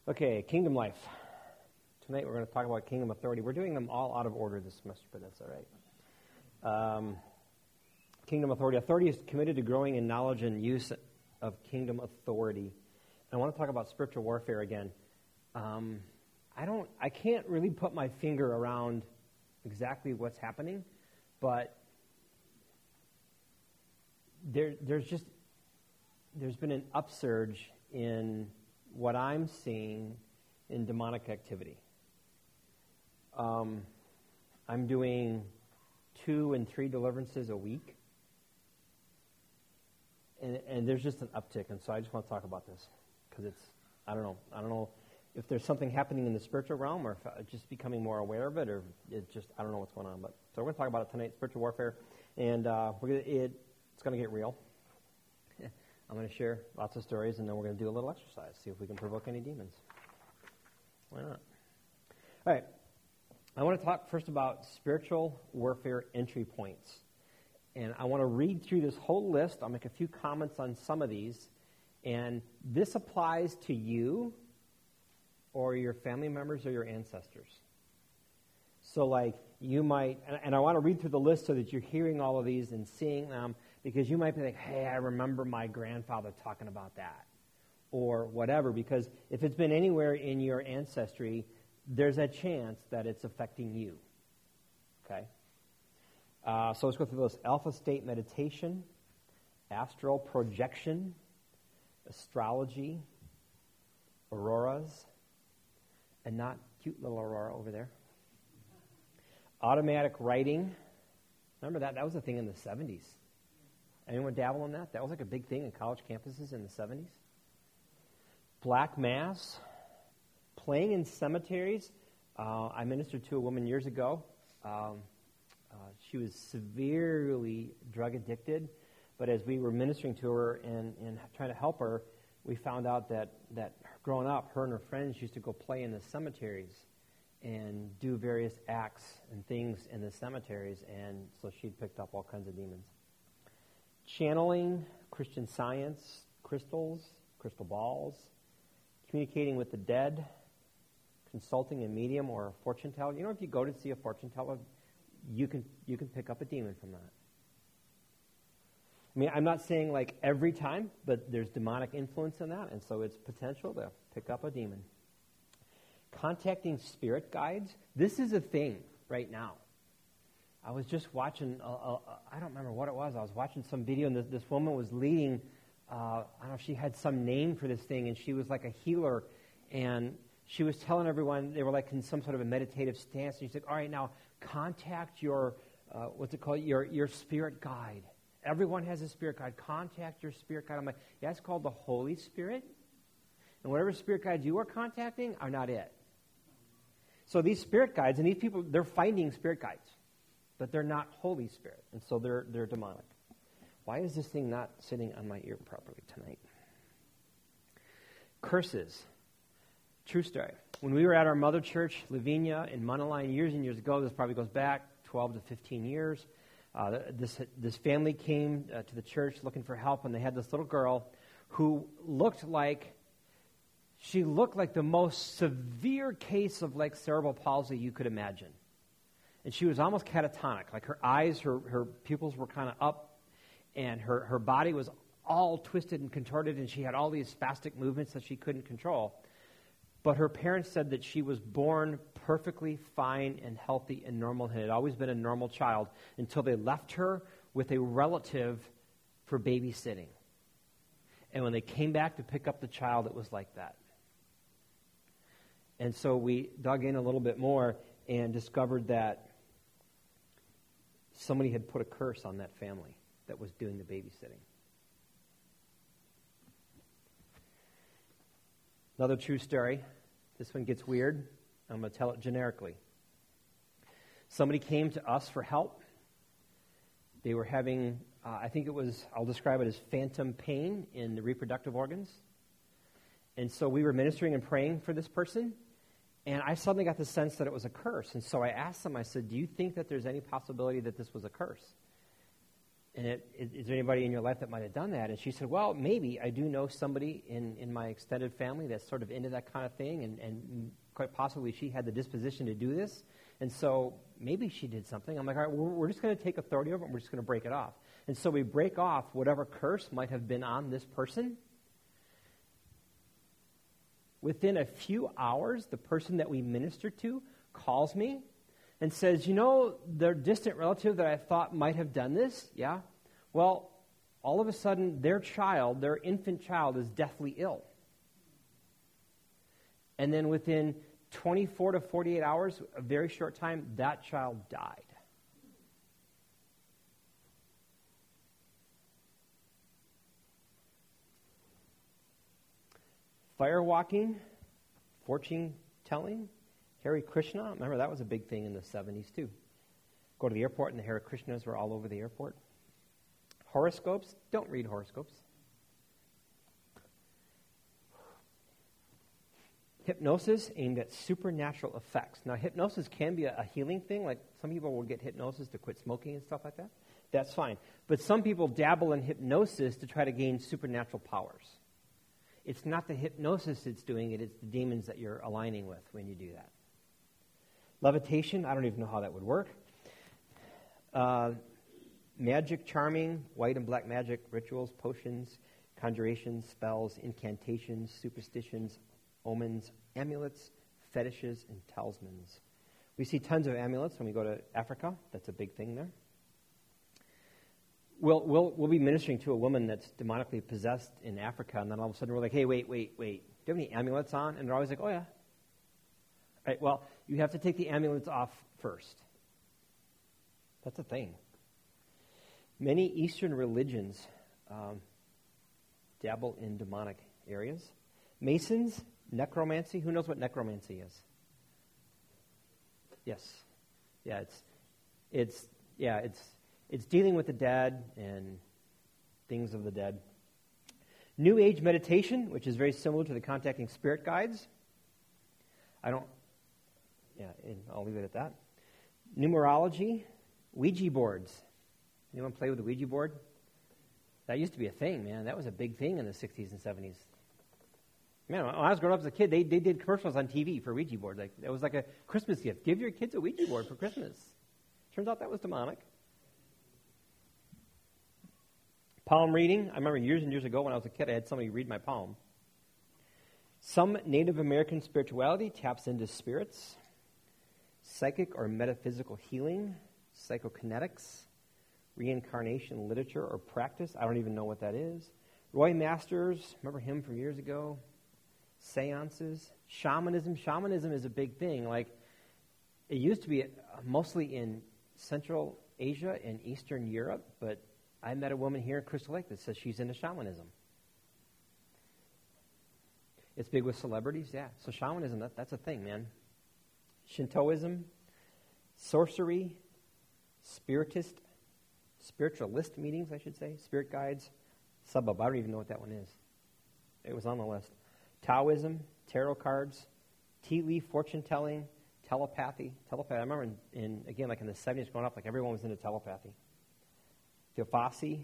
Okay, kingdom life. Tonight we're going to talk about kingdom authority. We're doing them all out of order this semester, but that's all right. Kingdom authority. Authority is committed to growing in knowledge and use of kingdom authority. And I want to talk about spiritual warfare again. I can't really put my finger around exactly what's happening, but there's been an upsurge in what I'm seeing in demonic activity. I'm doing 2 and 3 deliverances a week, and there's just an uptick, and so I just want to talk about this because I don't know if there's something happening in the spiritual realm or if I'm just becoming more aware of it, or I don't know what's going on. But so we're going to talk about it tonight, spiritual warfare, and it's going to get real. I'm going to share lots of stories, and then we're going to do a little exercise, see if we can provoke any demons. Why not? All right. I want to talk first about spiritual warfare entry points. And I want to read through this whole list. I'll make a few comments on some of these. And this applies to you or your family members or your ancestors. So like you might, and I want to read through the list so that you're hearing all of these and seeing them, because you might be like, hey, I remember my grandfather talking about that, or whatever, because if it's been anywhere in your ancestry, there's a chance that it's affecting you, okay? So let's go through those. Alpha state meditation, astral projection, astrology, auroras, and not cute little aurora over there. Automatic writing. Remember that? That was a thing in the 70s. Anyone dabble in that? That was like a big thing in college campuses in the 70s. Black mass. Playing in cemeteries. I ministered to a woman years ago. She was severely drug addicted, but as we were ministering to her and trying to help her, we found out that growing up, her and her friends used to go play in the cemeteries and do various acts and things in the cemeteries, and so she'd picked up all kinds of demons. Channeling, Christian Science, crystals, crystal balls, communicating with the dead, consulting a medium or a fortune teller. You know, if you go to see a fortune teller, you can pick up a demon from that. I mean, I'm not saying like every time, but there's demonic influence in that, and so it's potential to pick up a demon. Contacting spirit guides. This is a thing right now. I was just watching, I don't remember what it was. I was watching some video, and this woman was leading, I don't know if she had some name for this thing, and she was like a healer, and she was telling everyone, they were like in some sort of a meditative stance, and she said, all right, now contact your, your spirit guide. Everyone has a spirit guide. Contact your spirit guide. I'm like, yeah, it's called the Holy Spirit, and whatever spirit guides you are contacting are not it. So these spirit guides, and these people, they're finding spirit guides, but they're not Holy Spirit, and so they're demonic. Why is this thing not sitting on my ear properly tonight? Curses. True story. When we were at our mother church, Lavinia, in Munnaline, years and years ago, this probably goes back 12 to 15 years, this family came to the church looking for help, and they had this little girl who looked like the most severe case of like cerebral palsy you could imagine. And she was almost catatonic. Like her eyes, her pupils were kind of up, and her body was all twisted and contorted, and she had all these spastic movements that she couldn't control. But her parents said that she was born perfectly fine and healthy and normal, and had always been a normal child until they left her with a relative for babysitting. And when they came back to pick up the child, it was like that. And so we dug in a little bit more and discovered that somebody had put a curse on that family that was doing the babysitting. Another true story. This one gets weird. I'm going to tell it generically. Somebody came to us for help. They were having, I'll describe it as phantom pain in the reproductive organs. And so we were ministering and praying for this person, and I suddenly got the sense that it was a curse. And so I asked them, I said, do you think that there's any possibility that this was a curse? is there anybody in your life that might have done that? And she said, well, maybe. I do know somebody in my extended family that's sort of into that kind of thing, and quite possibly she had the disposition to do this. And so maybe she did something. I'm like, all right, we're just going to take authority over it, and we're just going to break it off. And so we break off whatever curse might have been on this person. Within a few hours, the person that we minister to calls me and says, their distant relative that I thought might have done this, yeah? Well, all of a sudden, their infant child, is deathly ill. And then within 24 to 48 hours, a very short time, that child died. Firewalking, fortune telling, Hare Krishna. Remember, that was a big thing in the 70s, too. Go to the airport, and the Hare Krishnas were all over the airport. Horoscopes. Don't read horoscopes. Hypnosis aimed at supernatural effects. Now, hypnosis can be a healing thing. Like, some people will get hypnosis to quit smoking and stuff like that. That's fine. But some people dabble in hypnosis to try to gain supernatural powers. It's not the hypnosis that's doing it. It's the demons that you're aligning with when you do that. Levitation, I don't even know how that would work. Magic, charming, white and black magic, rituals, potions, conjurations, spells, incantations, superstitions, omens, amulets, fetishes, and talismans. We see tons of amulets when we go to Africa. That's a big thing there. We'll be ministering to a woman that's demonically possessed in Africa, and then all of a sudden we're like, hey, wait. Do you have any amulets on? And they're always like, oh, yeah. All right, well, you have to take the amulets off first. That's a thing. Many Eastern religions dabble in demonic areas. Masons, necromancy. Who knows what necromancy is? Yes. Yeah, it's dealing with the dead and things of the dead. New Age meditation, which is very similar to the contacting spirit guides. I'll leave it at that. Numerology, Ouija boards. Anyone play with the Ouija board? That used to be a thing, man. That was a big thing in the 60s and 70s. Man, when I was growing up as a kid, they did commercials on TV for Ouija boards. Like, it was like a Christmas gift. Give your kids a Ouija board for Christmas. Turns out that was demonic. Palm reading. I remember years and years ago when I was a kid, I had somebody read my palm. Some Native American spirituality taps into spirits. Psychic or metaphysical healing. Psychokinetics. Reincarnation literature or practice. I don't even know what that is. Roy Masters. Remember him from years ago? Seances. Shamanism. Shamanism is a big thing. Like, it used to be mostly in Central Asia and Eastern Europe, but I met a woman here in Crystal Lake that says she's into shamanism. It's big with celebrities, yeah. So shamanism, that's a thing, man. Shintoism, sorcery, spiritualist meetings, I should say, spirit guides, subbub. I don't even know what that one is. It was on the list. Taoism, tarot cards, tea leaf fortune telling, telepathy. I remember in the 70s growing up, like everyone was into telepathy. Theophacy,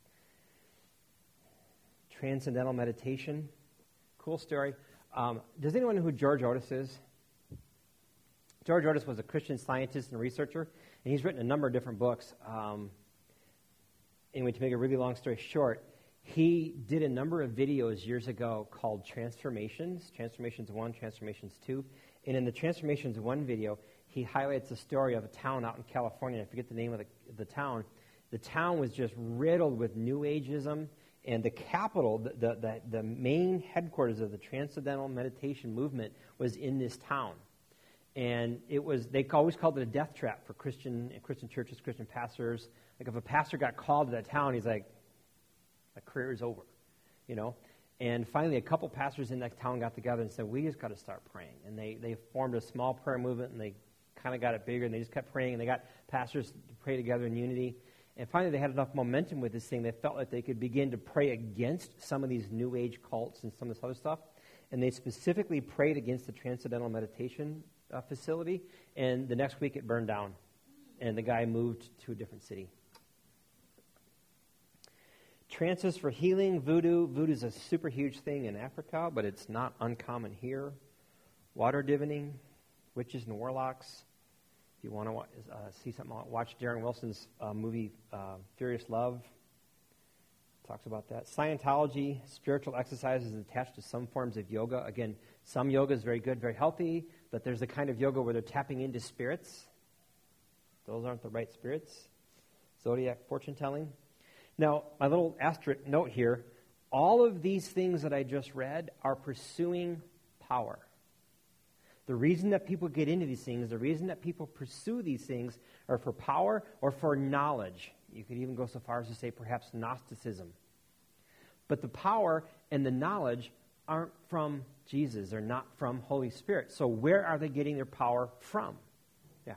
transcendental meditation. Cool story. Does anyone know who George Otis is? George Otis was a Christian scientist and researcher, and he's written a number of different books. Anyway, to make a really long story short, he did a number of videos years ago called Transformations, Transformations 1, Transformations 2. And in the Transformations 1 video, he highlights the story of a town out in California. I forget the name of the town. The town was just riddled with New Ageism, and the capital, the main headquarters of the Transcendental Meditation movement was in this town. And they always called it a death trap for Christian churches, Christian pastors. Like if a pastor got called to that town, he's like, my career is over, And finally, a couple pastors in that town got together and said, we just got to start praying. And they formed a small prayer movement, and they kind of got it bigger, and they just kept praying, and they got pastors to pray together in unity. And finally, they had enough momentum with this thing, they felt like they could begin to pray against some of these New Age cults and some of this other stuff. And they specifically prayed against the Transcendental Meditation facility, and the next week it burned down, and the guy moved to a different city. Trances for healing, voodoo. Voodoo is a super huge thing in Africa, but it's not uncommon here. Water divining, witches and warlocks. If you want to see something, watch Darren Wilson's movie Furious Love. Talks about that. Scientology, spiritual exercises attached to some forms of yoga. Again, some yoga is very good, very healthy, but there's a kind of yoga where they're tapping into spirits. Those aren't the right spirits. Zodiac fortune telling. Now, my little asterisk note here, all of these things that I just read are pursuing power. The reason that people get into these things, the reason that people pursue these things are for power or for knowledge. You could even go so far as to say perhaps Gnosticism. But the power and the knowledge aren't from Jesus. They're not from Holy Spirit. So where are they getting their power from? Yeah.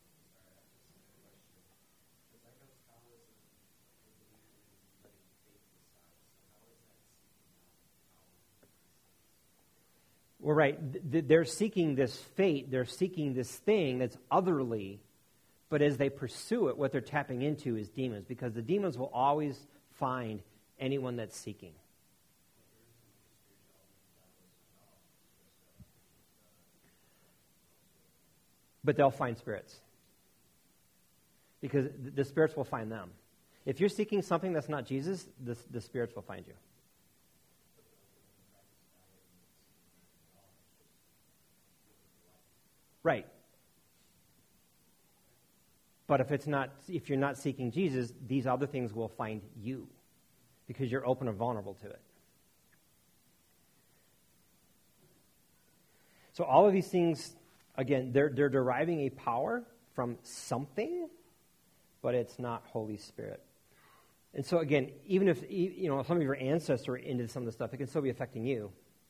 Well, right. They're seeking this fate. They're seeking this thing that's otherly. But as they pursue it, what they're tapping into is demons, because the demons will always find anyone that's seeking. But they'll find spirits, because the spirits will find them. If you're seeking something that's not Jesus, the spirits will find you. Right. But if you're not seeking Jesus, these other things will find you because you're open and vulnerable to it. So all of these things, again, they're deriving a power from something, but it's not Holy Spirit. And so again, even if some of your ancestors are into some of the stuff, it can still be affecting you.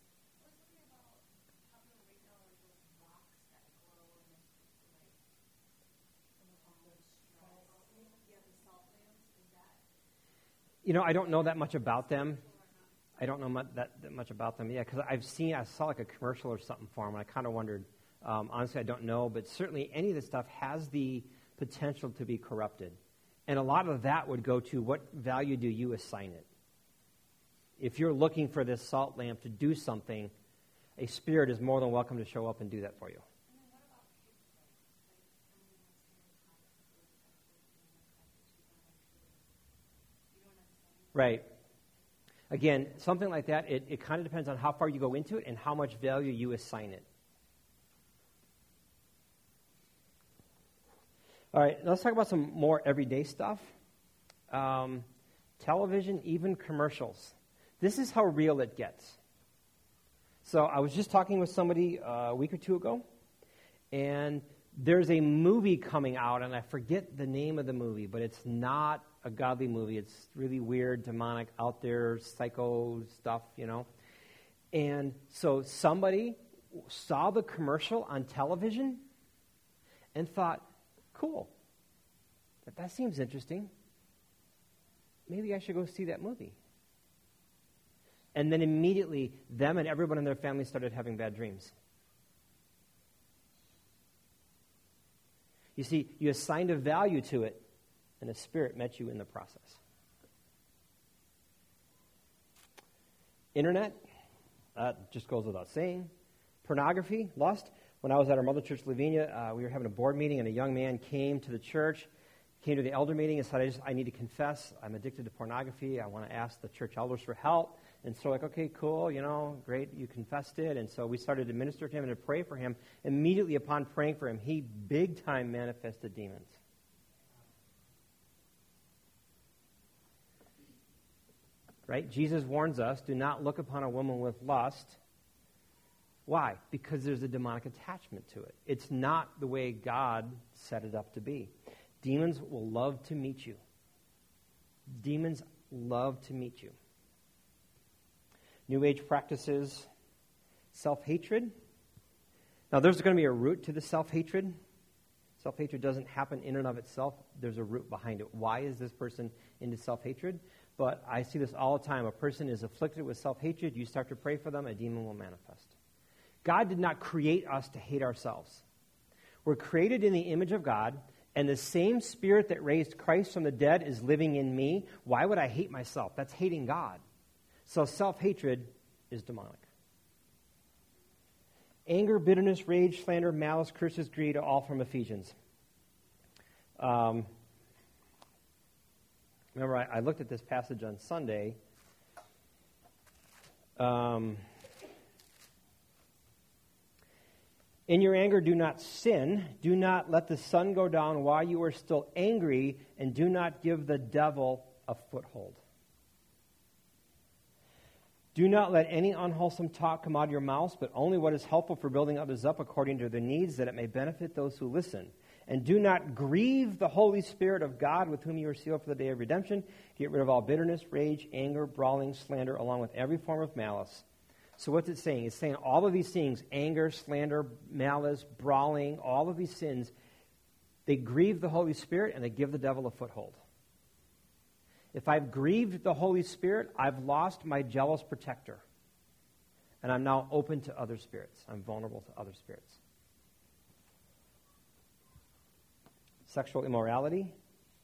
I don't know that much about them. I don't know that much about them. Yeah, because I saw like a commercial or something for them, and I kind of wondered. Honestly, I don't know, but certainly any of this stuff has the potential to be corrupted. And a lot of that would go to what value do you assign it? If you're looking for this salt lamp to do something, a spirit is more than welcome to show up and do that for you. Right. Again, something like that, it kind of depends on how far you go into it and how much value you assign it. All right, let's talk about some more everyday stuff. Television, even commercials. This is how real it gets. So I was just talking with somebody a week or two ago, and there's a movie coming out, and I forget the name of the movie, but it's not a godly movie. It's really weird, demonic, out there, psycho stuff, And so somebody saw the commercial on television and thought, cool, that seems interesting. Maybe I should go see that movie. And then immediately, them and everyone in their family started having bad dreams. You see, you assigned a value to it, and the Spirit met you in the process. Internet, just goes without saying. Pornography, lust. When I was at our mother church, Lavinia, we were having a board meeting, and a young man came to the church, came to the elder meeting, and said, I need to confess. I'm addicted to pornography. I want to ask the church elders for help. And so like, okay, cool, great, you confessed it. And so we started to minister to him and to pray for him. Immediately upon praying for him, he big time manifested demons. Right? Jesus warns us, do not look upon a woman with lust. Why? Because there's a demonic attachment to it. It's not the way God set it up to be. Demons will love to meet you. Demons love to meet you. New Age practices, self-hatred. Now, there's going to be a root to the self-hatred. Self-hatred doesn't happen in and of itself. There's a root behind it. Why is this person into self-hatred? But I see this all the time. A person is afflicted with self-hatred. You start to pray for them, a demon will manifest. God did not create us to hate ourselves. We're created in the image of God. and the same Spirit that raised Christ from the dead is living in me, why would I hate myself? That's hating God. So self-hatred is demonic. Anger, bitterness, rage, slander, malice, curses, greed are all from Ephesians. Remember, I looked at this passage on Sunday. In your anger, do not sin. Do not let the sun go down while you are still angry, and do not give the devil a foothold. Do not let any unwholesome talk come out of your mouths, but only what is helpful for building others up according to their needs, that it may benefit those who listen. And do not grieve the Holy Spirit of God, with whom you are sealed for the day of redemption. Get rid of all bitterness, rage, anger, brawling, slander, along with every form of malice. So what's it saying? It's saying all of these things, anger, slander, malice, brawling, all of these sins, they grieve the Holy Spirit and they give the devil a foothold. If I've grieved the Holy Spirit, I've lost my jealous protector. And I'm now open to other spirits. I'm vulnerable to other spirits. Sexual immorality.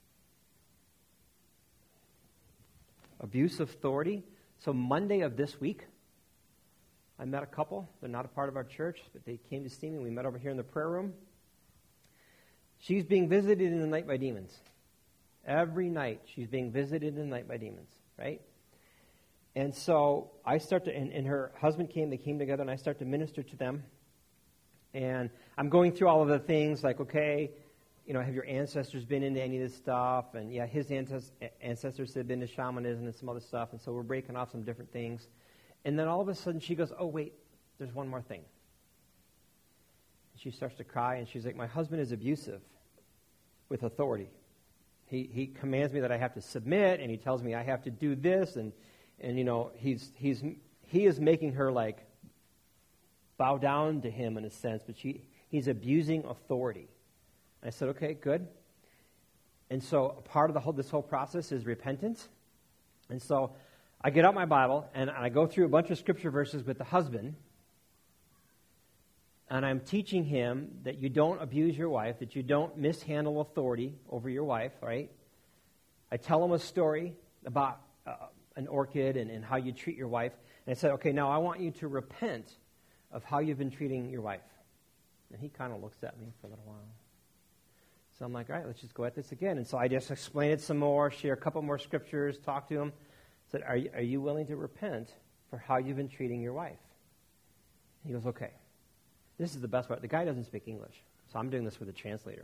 Abuse of authority. So Monday of this week, I met a couple. They're not a part of our church, but they came to see me. We met over here in the prayer room. She's being visited in the night by demons. Every night she's being visited in the night by demons, right? And so I start to, and her husband came, they came together, and I start to minister to them. And I'm going through all of the things like, okay, you know, have your ancestors been into any of this stuff? And yeah, his ancestors had been to shamanism and some other stuff. And so we're breaking off some different things. And then all of a sudden she goes, oh, wait, there's one more thing. She starts to cry, and she's like, my husband is abusive with authority. He commands me that I have to submit, and he tells me I have to do this, and you know, he is making her like bow down to him in a sense, but he's abusing authority. And I said, okay, good. And so a part of this whole process is repentance. And so I get out my Bible, and I go through a bunch of scripture verses with the husband, and I'm teaching him that you don't abuse your wife, that you don't mishandle authority over your wife, right? I tell him a story about an orchid and how you treat your wife. And I said, okay, now I want you to repent of how you've been treating your wife. And he kind of looks at me for a little while. So I'm like, all right, let's just go at this again. And so I just explain it some more, share a couple more scriptures, talk to him. I said, are you willing to repent for how you've been treating your wife? He goes, okay. This is the best part. The guy doesn't speak English, so I'm doing this with a translator.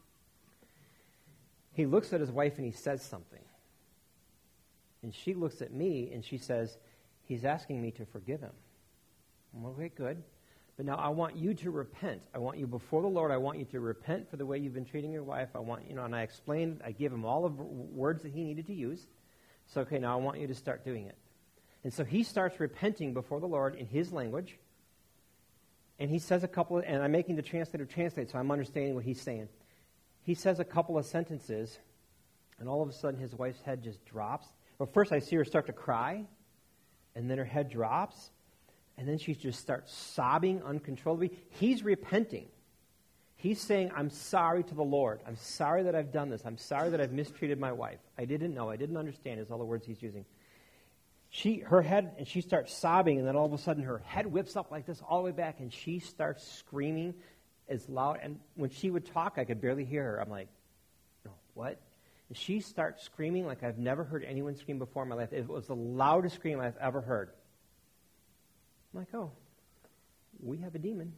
He looks at his wife and he says something. And she looks at me and she says, he's asking me to forgive him. I'm okay, good. But now I want you to repent. I want you before the Lord, I want you to repent for the way you've been treating your wife. And I explained, I gave him all of the words that he needed to use. So, okay, now I want you to start doing it. And so he starts repenting before the Lord in his language. And he says and I'm making the translator translate, so I'm understanding what he's saying. He says a couple of sentences, and all of a sudden his wife's head just drops. Well, first I see her start to cry, and then her head drops, and then she just starts sobbing uncontrollably. He's repenting. He's saying, I'm sorry to the Lord. I'm sorry that I've done this. I'm sorry that I've mistreated my wife. I didn't know. I didn't understand is all the words he's using. She starts sobbing, and then all of a sudden her head whips up like this all the way back, and she starts screaming as loud. And when she would talk, I could barely hear her. I'm like, no, what? And she starts screaming like I've never heard anyone scream before in my life. It was the loudest scream I've ever heard. I'm like, oh, we have a demon.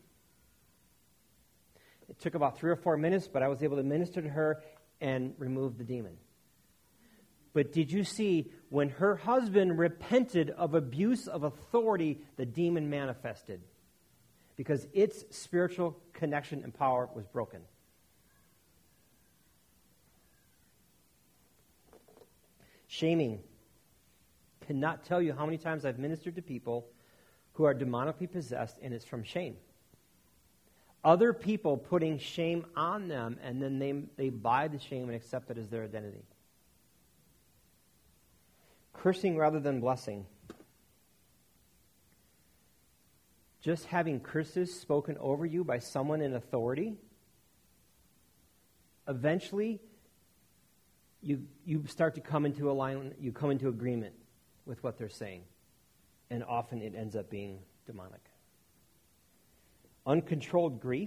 It took about 3 or 4 minutes, but I was able to minister to her and remove the demon. But did you see, when her husband repented of abuse of authority, the demon manifested? Because its spiritual connection and power was broken. Shaming. Cannot tell you how many times I've ministered to people who are demonically possessed, and it's from shame. Other people putting shame on them, and then they buy the shame and accept it as their identity. Cursing rather than blessing. Just having curses spoken over you by someone in authority eventually you start to come into alignment, you come into agreement with what they're saying. And often it ends up being demonic. Uncontrolled grief.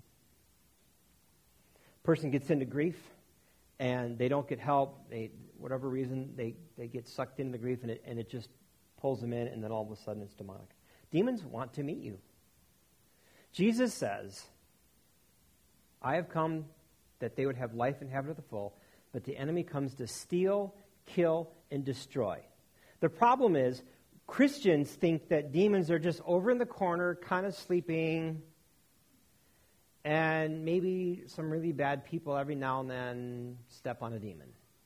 Person gets into grief and they don't get help. Whatever reason, they get sucked into the grief and it just pulls them in, and then all of a sudden it's demonic. Demons want to meet you. Jesus says, I have come that they would have life and have it to the full, but the enemy comes to steal, kill, and destroy. The problem is, Christians think that demons are just over in the corner, kind of sleeping, and maybe some really bad people every now and then step on a demon.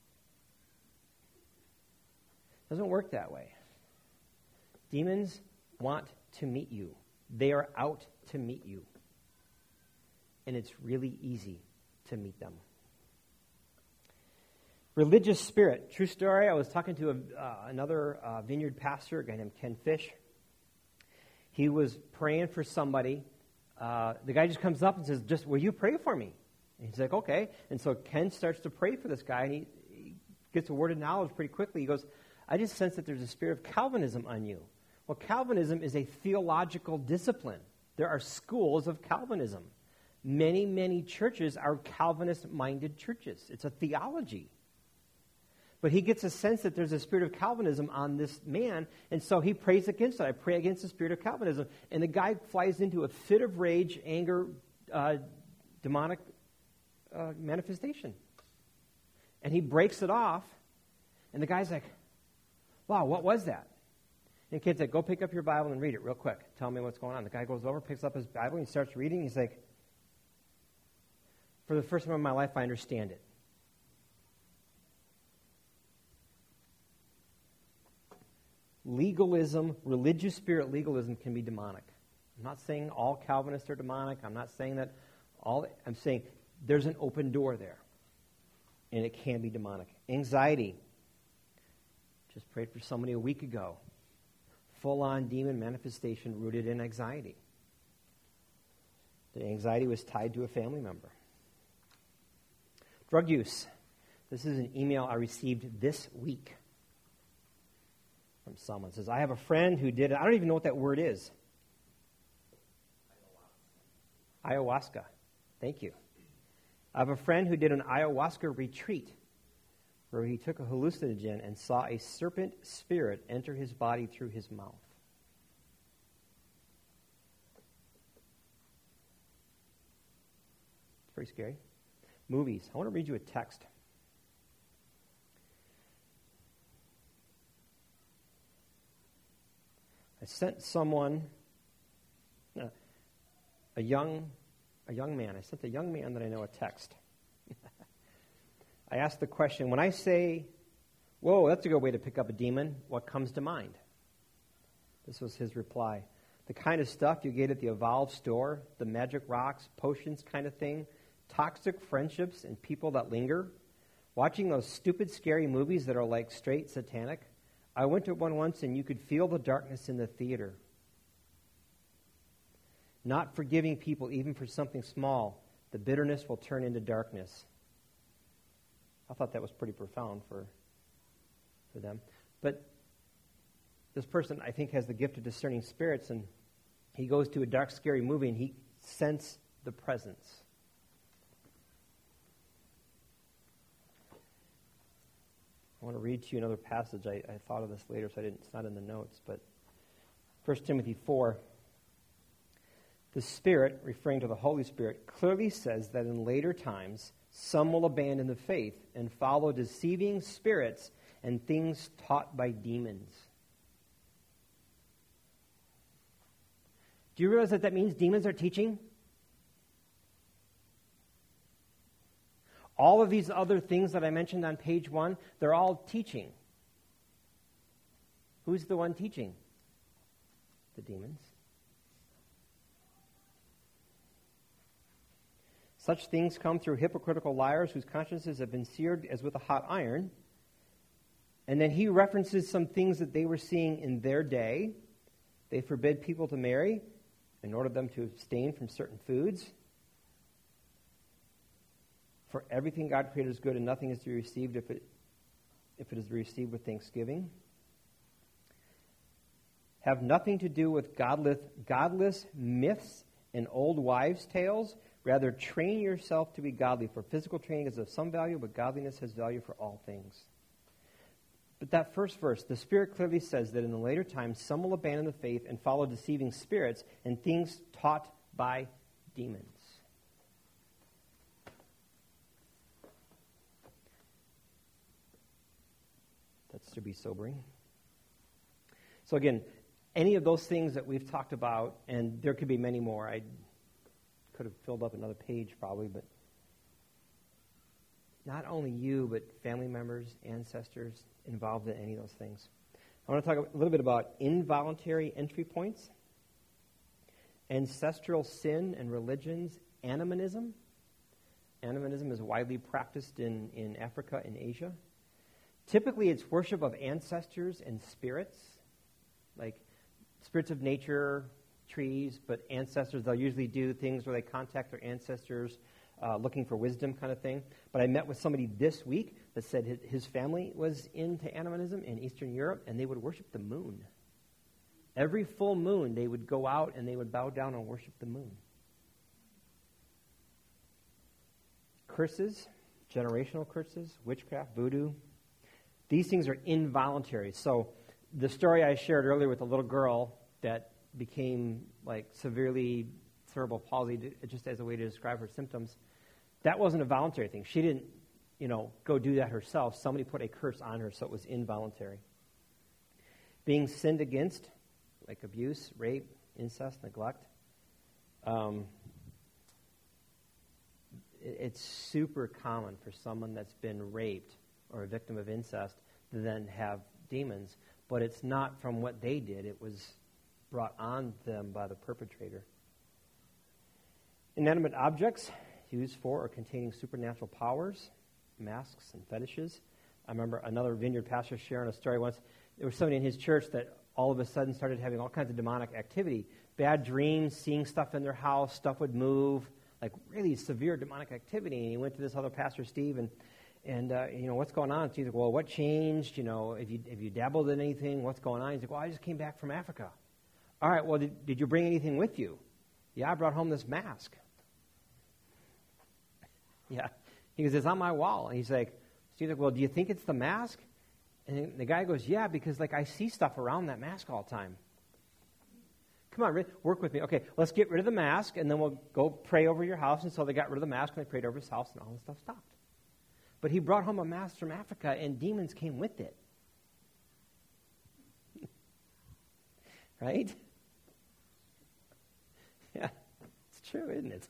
It doesn't work that way. Demons want to meet you. They are out to meet you. And it's really easy to meet them. Religious spirit. True story. I was talking to another vineyard pastor, a guy named Ken Fish. He was praying for somebody. The guy just comes up and says, will you pray for me? And he's like, okay. And so Ken starts to pray for this guy, and he gets a word of knowledge pretty quickly. He goes, I just sense that there's a spirit of Calvinism on you. Well, Calvinism is a theological discipline. There are schools of Calvinism. Many, many churches are Calvinist-minded churches. It's a theology. But he gets a sense that there's a spirit of Calvinism on this man, and so he prays against it. I pray against the spirit of Calvinism. And the guy flies into a fit of rage, anger, demonic manifestation. And he breaks it off, and the guy's like, wow, what was that? And the kid's like, go pick up your Bible and read it real quick. Tell me what's going on. The guy goes over, picks up his Bible, and he starts reading. He's like, for the first time in my life, I understand it. Legalism, religious spirit legalism can be demonic. I'm not saying all Calvinists are demonic. I'm not saying that all. I'm saying there's an open door there, and it can be demonic. Anxiety. Just prayed for somebody a week ago. Full-on demon manifestation rooted in anxiety. The anxiety was tied to a family member. Drug use. This is an email I received this week from someone. It says, I have a friend who did it. I don't even know what that word is. Ayahuasca. Thank you. I have a friend who did an ayahuasca retreat where he took a hallucinogen and saw a serpent spirit enter his body through his mouth. It's pretty scary. Movies. I want to read you a text. I sent someone, a young man. I sent a young man that I know a text. I asked the question, when I say, whoa, that's a good way to pick up a demon, what comes to mind? This was his reply. The kind of stuff you get at the Evolve store, the magic rocks, potions kind of thing, toxic friendships and people that linger, watching those stupid, scary movies that are like straight satanic. I went to one once and you could feel the darkness in the theater. Not forgiving people even for something small, the bitterness will turn into darkness. I thought that was pretty profound for them. But this person, I think, has the gift of discerning spirits, and he goes to a dark, scary movie, and he senses the presence. I want to read to you another passage. I thought of this later, so it's not in the notes, but 1 Timothy 4. The Spirit, referring to the Holy Spirit, clearly says that in later times, some will abandon the faith and follow deceiving spirits and things taught by demons. Do you realize that means demons are teaching? All of these other things that I mentioned on page 1, they're all teaching. Who's the one teaching? The demons. Such things come through hypocritical liars whose consciences have been seared as with a hot iron. And then he references some things that they were seeing in their day. They forbid people to marry and ordered them to abstain from certain foods. For everything God created is good, and nothing is to be received if it is received with thanksgiving. Have nothing to do with godless myths and old wives' tales. Rather, train yourself to be godly. For physical training is of some value, but godliness has value for all things. But that first verse, the Spirit clearly says that in the later times, some will abandon the faith and follow deceiving spirits and things taught by demons. That's to be sobering. So again, any of those things that we've talked about, and there could be many more. I could have filled up another page probably, but not only you, but family members, ancestors involved in any of those things. I want to talk a little bit about involuntary entry points, ancestral sin and religions, animism. Animism is widely practiced in Africa and Asia. Typically, it's worship of ancestors and spirits, like spirits of nature, trees, but ancestors. They'll usually do things where they contact their ancestors, looking for wisdom kind of thing. But I met with somebody this week that said his family was into animism in Eastern Europe, and they would worship the moon. Every full moon, they would go out and they would bow down and worship the moon. Curses, generational curses, witchcraft, voodoo. These things are involuntary. So the story I shared earlier with the little girl that became like severely cerebral palsy, just as a way to describe her symptoms, that wasn't a voluntary thing. She didn't, go do that herself. Somebody put a curse on her, so it was involuntary. Being sinned against, like abuse, rape, incest, neglect. It's super common for someone that's been raped or a victim of incest to then have demons, but it's not from what they did. It was brought on them by the perpetrator. Inanimate objects used for or containing supernatural powers, masks and fetishes. I remember another Vineyard pastor sharing a story once. There was somebody in his church that all of a sudden started having all kinds of demonic activity, bad dreams, seeing stuff in their house, stuff would move, like really severe demonic activity. And he went to this other pastor, Steve, and what's going on? So he's like, well, what changed? If you dabbled in anything, what's going on? He's like, well, I just came back from Africa. All right, well, did you bring anything with you? Yeah, I brought home this mask. Yeah. He goes, it's on my wall. And he's like, Steve's like, well, do you think it's the mask? And the guy goes, yeah, because I see stuff around that mask all the time. Come on, work with me. Okay, let's get rid of the mask, and then we'll go pray over your house. And so they got rid of the mask, and they prayed over his house, and all this stuff stopped. But he brought home a mask from Africa, and demons came with it. Right? Yeah, it's true, isn't it?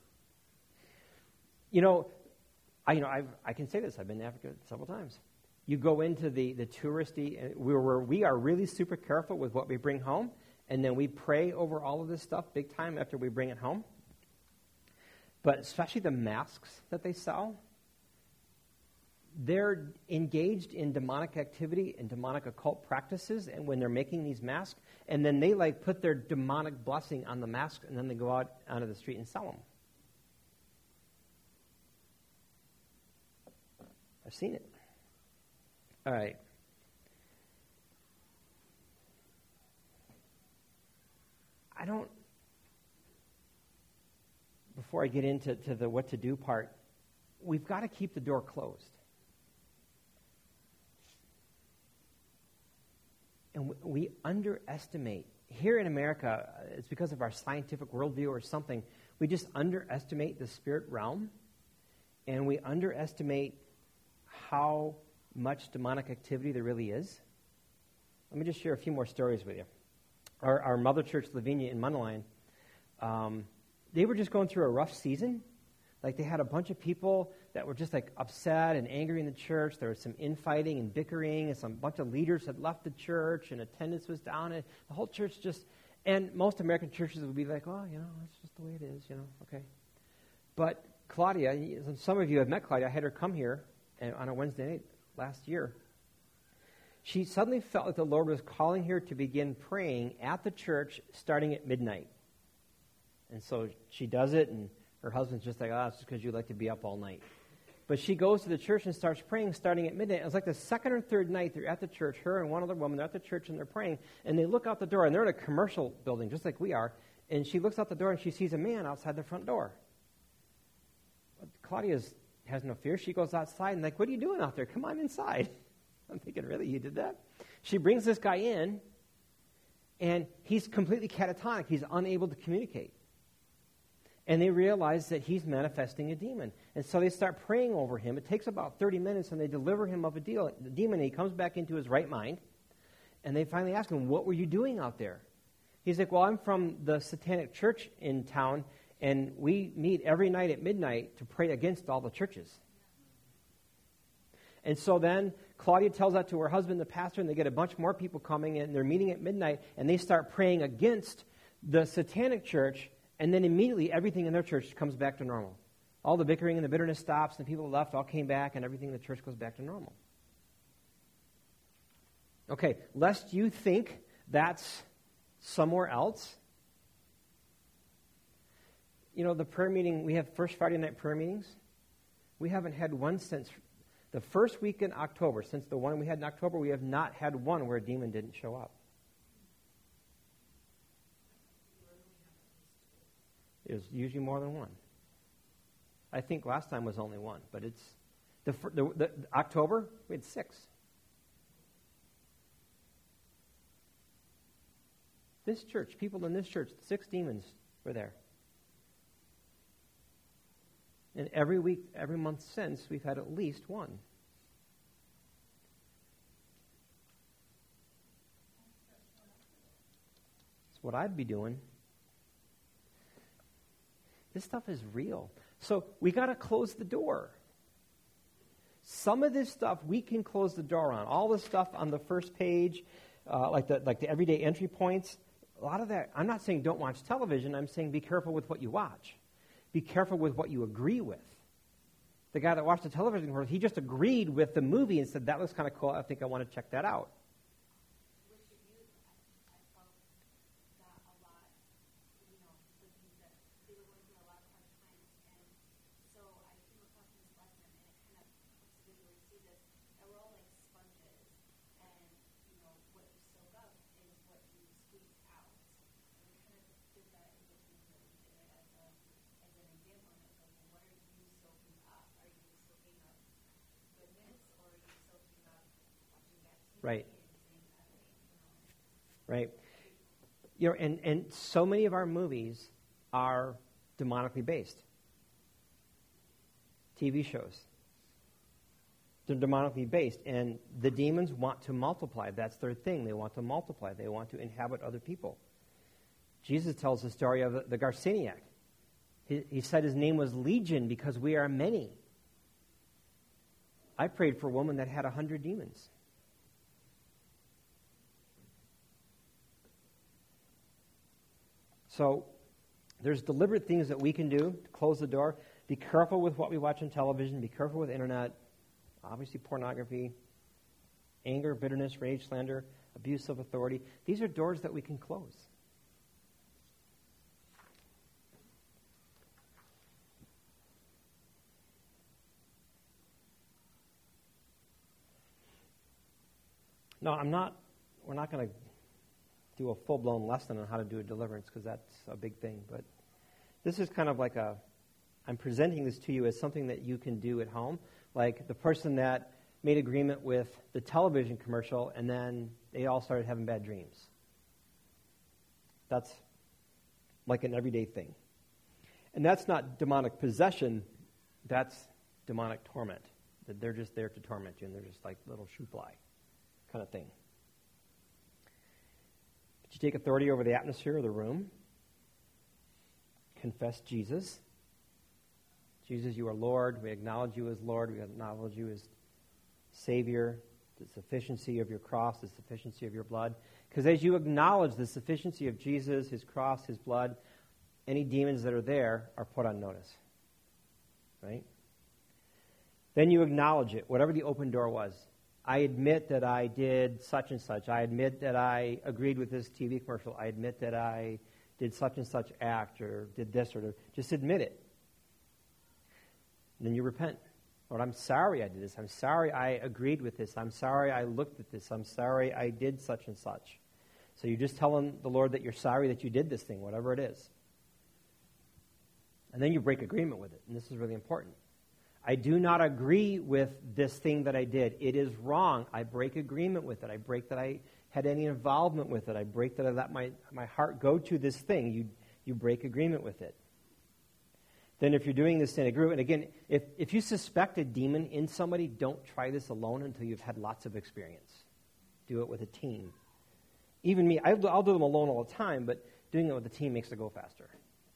I can say this. I've been to Africa several times. You go into the touristy, where we are really super careful with what we bring home, and then we pray over all of this stuff big time after we bring it home. But especially the masks that they sell, they're engaged in demonic activity and demonic occult practices, and when they're making these masks, and then they put their demonic blessing on the mask, and then they go out onto the street and sell them. I've seen it. All right. Before I get into the what to do part, we've got to keep the door closed. And we underestimate. Here in America, it's because of our scientific worldview or something, we just underestimate the spirit realm, and we underestimate how much demonic activity there really is. Let me just share a few more stories with you. Our mother church, Lavinia in Mundelein, they were just going through a rough season. They had a bunch of people that were just upset and angry in the church. There was some infighting and bickering, and some bunch of leaders had left the church, and attendance was down, and the whole church and most American churches would be like, well, it's just the way it is, okay. But Claudia, some of you have met Claudia. I had her come here on a Wednesday night last year. She suddenly felt like the Lord was calling her to begin praying at the church starting at midnight. And so she does it, and her husband's just like, it's just because you like to be up all night. But she goes to the church and starts praying starting at midnight. It was like the second or third night they're at the church, her and one other woman, they're at the church and they're praying, and they look out the door, and they're in a commercial building just like we are, and she looks out the door and she sees a man outside the front door. Claudia has no fear. She goes outside and like, what are you doing out there? Come on inside. I'm thinking, really, you did that? She brings this guy in, and he's completely catatonic. He's unable to communicate. And they realize that he's manifesting a demon. And so they start praying over him. It takes about 30 minutes, and they deliver him of the demon, and he comes back into his right mind. And they finally ask him, what were you doing out there? He's like, well, I'm from the Satanic Church in town, and we meet every night at midnight to pray against all the churches. And so then Claudia tells that to her husband, the pastor, and they get a bunch more people coming in. They're meeting at midnight, and they start praying against the Satanic Church, and then immediately everything in their church comes back to normal. All the bickering and the bitterness stops, and the people left all came back, and everything in the church goes back to normal. Okay, lest you think that's somewhere else. You know, the prayer meeting, we have first Friday night prayer meetings. We haven't had one since the first week in October. Since the one we had in October, we have not had one where a demon didn't show up. It was usually more than one. I think last time was only one, but it's the October, we had 6. This church, people in this church, 6 demons were there. And every week, every month since, we've had at least one. That's what I'd be doing. This stuff is real. So we got to close the door. Some of this stuff we can close the door on. All the stuff on the first page, like the everyday entry points, a lot of that, I'm not saying don't watch television. I'm saying be careful with what you watch. Be careful with what you agree with. The guy that watched the television commercial, he just agreed with the movie and said, that looks kind of cool. I think I want to check that out. Right. Right. You know, and so many of our movies are demonically based. TV shows. They're demonically based, and the demons want to multiply. That's their thing. They want to multiply. They want to inhabit other people. Jesus tells the story of the Garceniac. He said his name was Legion because we are many. I prayed for a woman that had 100 demons. So there's deliberate things that we can do to close the door. Be careful with what we watch on television. Be careful with internet. Obviously pornography, anger, bitterness, rage, slander, abuse of authority. These are doors that we can close. No, we're not going to do a full-blown lesson on how to do a deliverance because that's a big thing. But this is kind of like I'm presenting this to you as something that you can do at home. Like the person that made agreement with the television commercial and then they all started having bad dreams. That's like an everyday thing. And that's not demonic possession, that's demonic torment. That they're just there to torment you and they're just like little shoe fly kind of thing. You take authority over the atmosphere of the room. Confess Jesus. Jesus, you are Lord. We acknowledge you as Lord. We acknowledge you as Savior. The sufficiency of your cross, the sufficiency of your blood. Because as you acknowledge the sufficiency of Jesus, his cross, his blood, any demons that are there are put on notice. Right? Then you acknowledge it, whatever the open door was. I admit that I did such and such. I admit that I agreed with this TV commercial. I admit that I did such and such act or did this or just admit it. And then you repent. Lord, I'm sorry I did this. I'm sorry I agreed with this. I'm sorry I looked at this. I'm sorry I did such and such. So you're just telling the Lord that you're sorry that you did this thing, whatever it is. And then you break agreement with it. And this is really important. I do not agree with this thing that I did. It is wrong. I break agreement with it. I break that I had any involvement with it. I break that I let my heart go to this thing. You break agreement with it. Then if you're doing this in a group, and again, if you suspect a demon in somebody, don't try this alone until you've had lots of experience. Do it with a team. Even me, I'll do them alone all the time, but doing it with a team makes it go faster.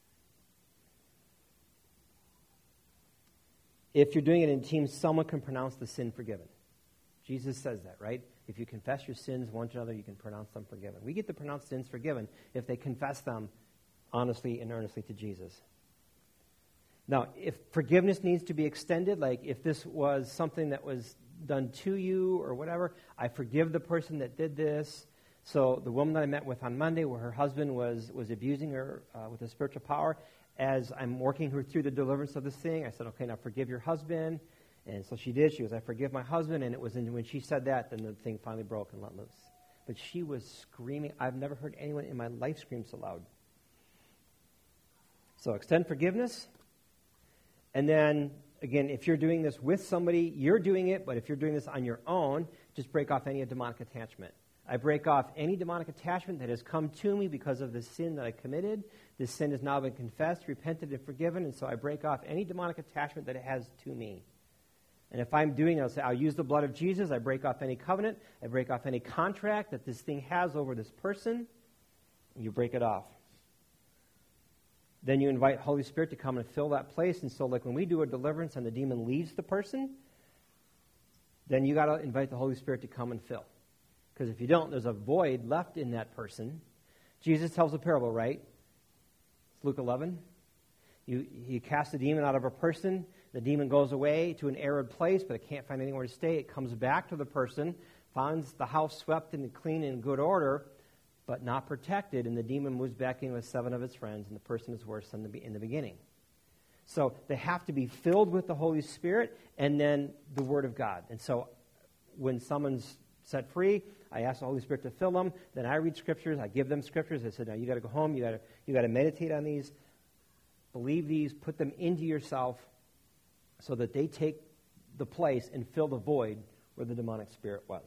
If you're doing it in teams, someone can pronounce the sin forgiven. Jesus says that, right? If you confess your sins one to another, you can pronounce them forgiven. We get to pronounce sins forgiven if they confess them honestly and earnestly to Jesus. Now, if forgiveness needs to be extended, like if this was something that was done to you or whatever, I forgive the person that did this. So the woman that I met with on Monday, where her husband was abusing her with a spiritual power, as I'm working her through the deliverance of this thing, I said, okay, now forgive your husband. And so she did. She goes, I forgive my husband. And it was when she said that, then the thing finally broke and let loose. But she was screaming. I've never heard anyone in my life scream so loud. So extend forgiveness. And then, again, if you're doing this with somebody, you're doing it. But if you're doing this on your own, just break off any demonic attachment. I break off any demonic attachment that has come to me because of the sin that I committed. This sin has now been confessed, repented, and forgiven. And so I break off any demonic attachment that it has to me. And if I'm doing it, I'll use the blood of Jesus. I break off any covenant. I break off any contract that this thing has over this person. And you break it off. Then you invite Holy Spirit to come and fill that place. And so like when we do a deliverance and the demon leaves the person, then you got to invite the Holy Spirit to come and fill. Because if you don't, there's a void left in that person. Jesus tells a parable, right? It's Luke 11. You cast a demon out of a person. The demon goes away to an arid place, but it can't find anywhere to stay. It comes back to the person, finds the house swept and clean and in good order, but not protected, and the demon moves back in with 7 of its friends, and the person is worse than in the beginning. So they have to be filled with the Holy Spirit and then the Word of God. And so when someone's set free, I ask the Holy Spirit to fill them. Then I read Scriptures. I give them Scriptures. I said, now you got to go home. You got to meditate on these, believe these, put them into yourself, so that they take the place and fill the void where the demonic spirit was.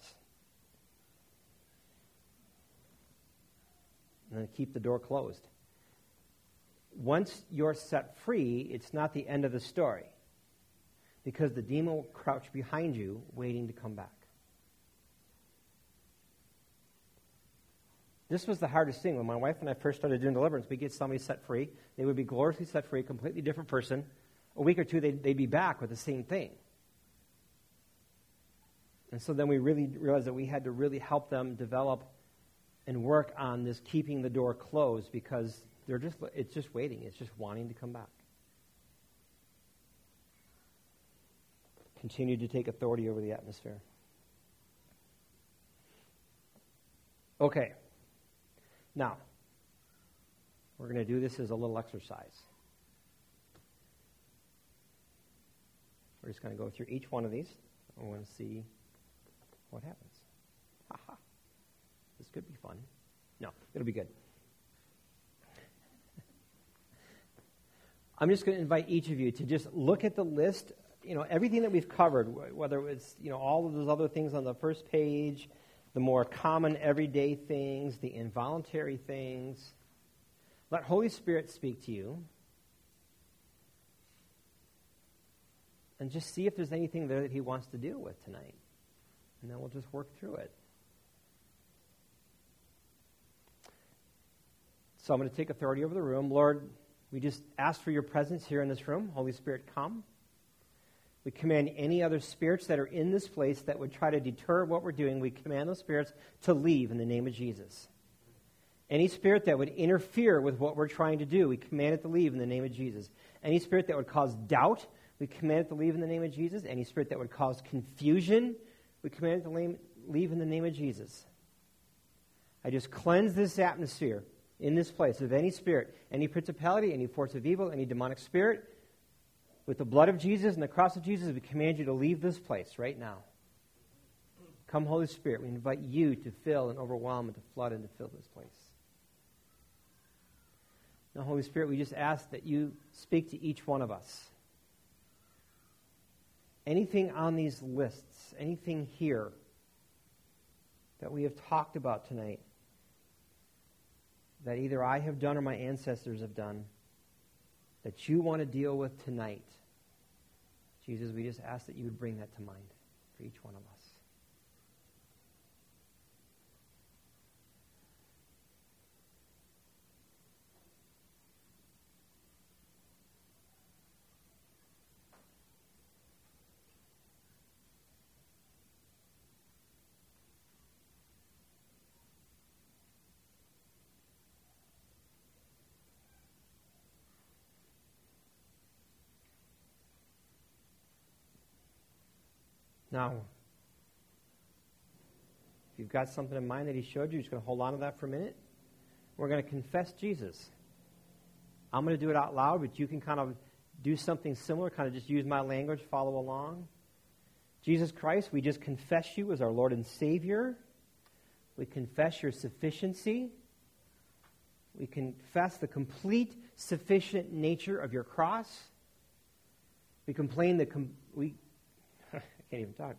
And then keep the door closed. Once you're set free, it's not the end of the story, because the demon will crouch behind you, waiting to come back. This was the hardest thing. When my wife and I first started doing deliverance, we'd get somebody set free. They would be gloriously set free, completely different person. A week or two, they'd be back with the same thing. And so then we really realized that we had to really help them develop and work on this keeping the door closed, because it's just waiting. It's just wanting to come back. Continue to take authority over the atmosphere. Okay. Now, we're going to do this as a little exercise. We're just going to go through each one of these. I want to see what happens. Ha-ha. This could be fun. No, it'll be good. I'm just going to invite each of you to just look at the list, everything that we've covered, whether it's, all of those other things on the first page, the more common everyday things, the involuntary things. Let Holy Spirit speak to you. And just see if there's anything there that he wants to deal with tonight. And then we'll just work through it. So I'm going to take authority over the room. Lord, we just ask for your presence here in this room. Holy Spirit, come. We command any other spirits that are in this place that would try to deter what we're doing. We command those spirits to leave in the name of Jesus. Any spirit that would interfere with what we're trying to do, we command it to leave in the name of Jesus. Any spirit that would cause doubt, we command it to leave in the name of Jesus. Any spirit that would cause confusion, we command it to leave in the name of Jesus. I just cleanse this atmosphere in this place of any spirit, any principality, any force of evil, any demonic spirit. with the blood of Jesus and the cross of Jesus, we command you to leave this place right now. Come, Holy Spirit, we invite you to fill and overwhelm and to flood and to fill this place. Now, Holy Spirit, we just ask that you speak to each one of us. Anything on these lists, anything here that we have talked about tonight, that either I have done or my ancestors have done, that you want to deal with tonight, Jesus, we just ask that you would bring that to mind for each one of us. Now, if you've got something in mind that he showed you, you're just going to hold on to that for a minute. We're going to confess Jesus. I'm going to do it out loud, but you can kind of do something similar, kind of just use my language, follow along. Jesus Christ, we just confess you as our Lord and Savior. We confess your sufficiency. We confess the complete, sufficient nature of your cross. We complain I can't even talk.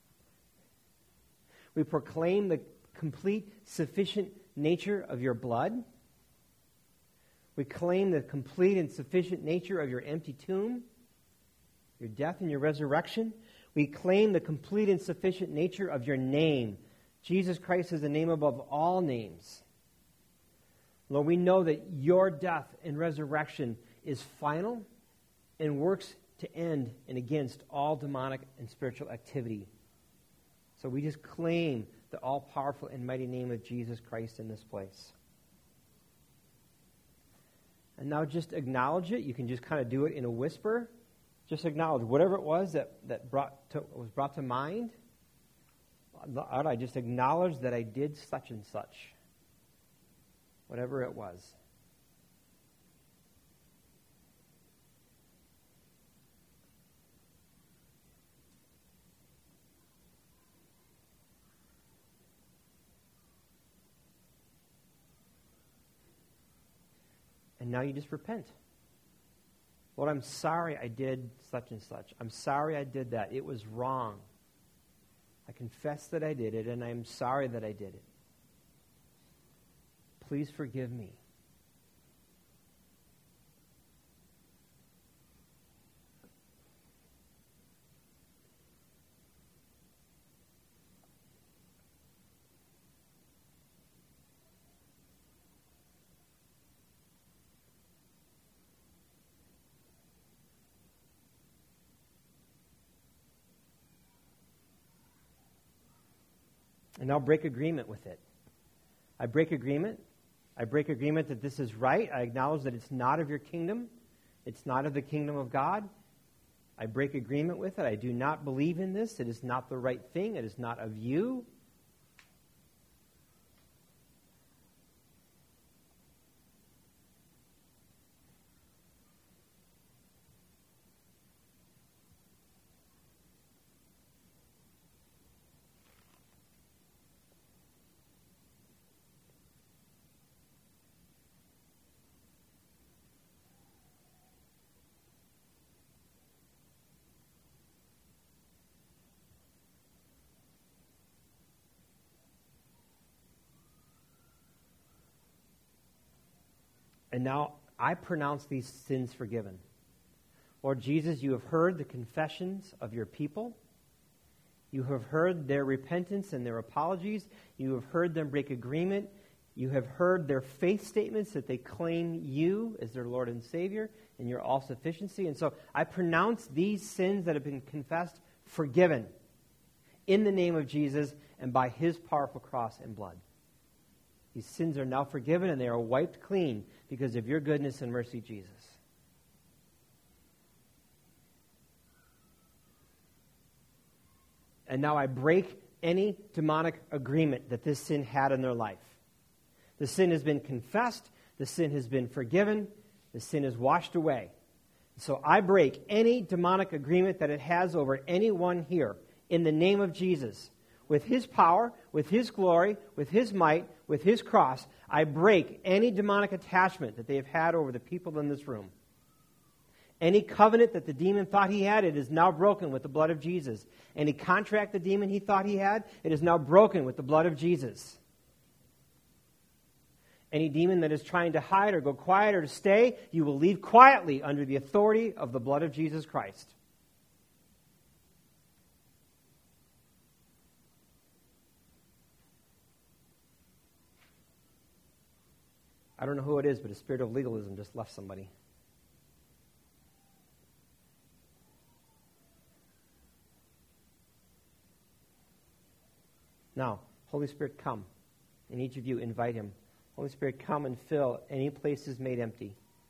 We proclaim the complete, sufficient nature of your blood. We claim the complete and sufficient nature of your empty tomb, your death and your resurrection. We claim the complete and sufficient nature of your name. Jesus Christ is the name above all names. Lord, we know that your death and resurrection is final and works to end and against all demonic and spiritual activity. So we just claim the all-powerful and mighty name of Jesus Christ in this place. And now just acknowledge it. You can just kind of do it in a whisper. Just acknowledge whatever it was that was brought to mind. Lord, I just acknowledge that I did such and such. Whatever it was. And now you just repent. Lord, I'm sorry I did such and such. I'm sorry I did that. It was wrong. I confess that I did it, and I'm sorry that I did it. Please forgive me. And now break agreement with it. I break agreement. I break agreement that this is right. I acknowledge that it's not of your kingdom. It's not of the kingdom of God. I break agreement with it. I do not believe in this. It is not the right thing. It is not of you. And now I pronounce these sins forgiven. Lord Jesus, you have heard the confessions of your people. You have heard their repentance and their apologies. You have heard them break agreement. You have heard their faith statements that they claim you as their Lord and Savior and your all-sufficiency. And so I pronounce these sins that have been confessed forgiven in the name of Jesus and by his powerful cross and blood. These sins are now forgiven and they are wiped clean because of your goodness and mercy, Jesus. And now I break any demonic agreement that this sin had in their life. The sin has been confessed. The sin has been forgiven. The sin is washed away. So I break any demonic agreement that it has over anyone here in the name of Jesus. With his power, with his glory, with his might, with his cross, I break any demonic attachment that they have had over the people in this room. Any covenant that the demon thought he had, it is now broken with the blood of Jesus. Any contract the demon he thought he had, it is now broken with the blood of Jesus. Any demon that is trying to hide or go quiet or to stay, you will leave quietly under the authority of the blood of Jesus Christ. I don't know who it is, but a spirit of legalism just left somebody. Now, Holy Spirit, come. And each of you invite him. Holy Spirit, come and fill any places made empty.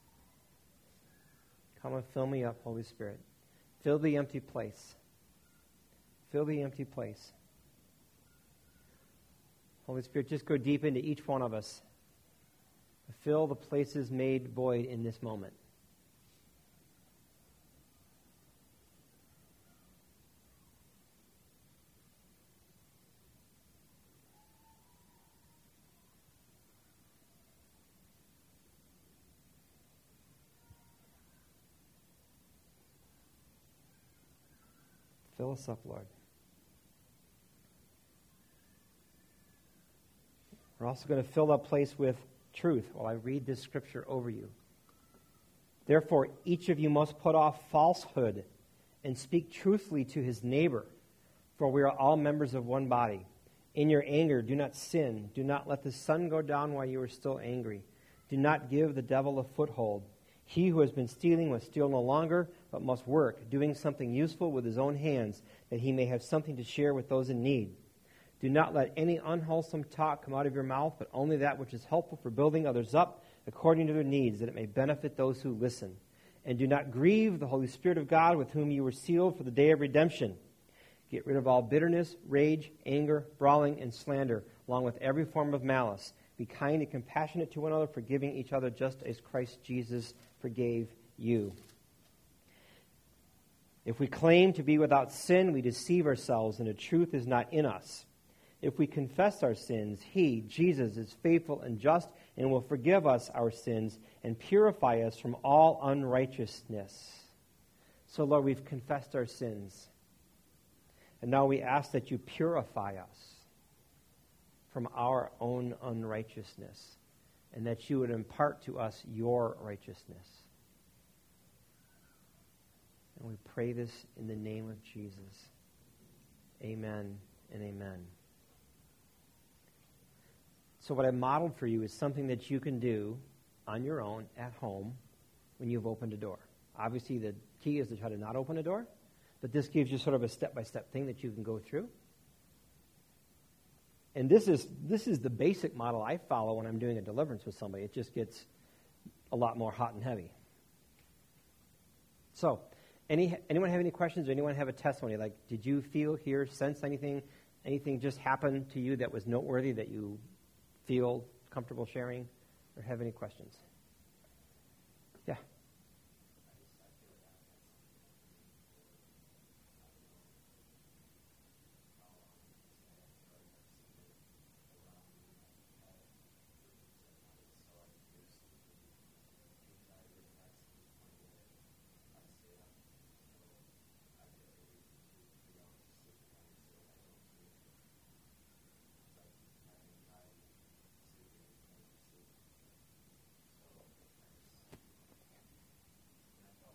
Come and fill me up, Holy Spirit. Fill the empty place. Fill the empty place. Holy Spirit, just go deep into each one of us. Fill the places made void in this moment. Fill us up, Lord. We're also going to fill that place with truth while I read this scripture over you. Therefore, each of you must put off falsehood and speak truthfully to his neighbor, for we are all members of one body. In your anger, do not sin. Do not let the sun go down while you are still angry. Do not give the devil a foothold. He who has been stealing must steal no longer, but must work, doing something useful with his own hands, that he may have something to share with those in need. Do not let any unwholesome talk come out of your mouth, but only that which is helpful for building others up according to their needs, that it may benefit those who listen. And do not grieve the Holy Spirit of God, with whom you were sealed for the day of redemption. Get rid of all bitterness, rage, anger, brawling, and slander, along with every form of malice. Be kind and compassionate to one another, forgiving each other just as Christ Jesus forgave you. If we claim to be without sin, we deceive ourselves, and the truth is not in us. If we confess our sins, he, Jesus, is faithful and just and will forgive us our sins and purify us from all unrighteousness. So, Lord, we've confessed our sins. And now we ask that you purify us from our own unrighteousness and that you would impart to us your righteousness. And we pray this in the name of Jesus. Amen and amen. So what I modeled for you is something that you can do on your own at home when you've opened a door. Obviously, the key is to try to not open a door, but this gives you sort of a step-by-step thing that you can go through. And this is the basic model I follow when I'm doing a deliverance with somebody. It just gets a lot more hot and heavy. So, anyone have any questions, or anyone have a testimony? Like, did you feel, hear, sense anything just happened to you that was noteworthy that you feel comfortable sharing, or have any questions?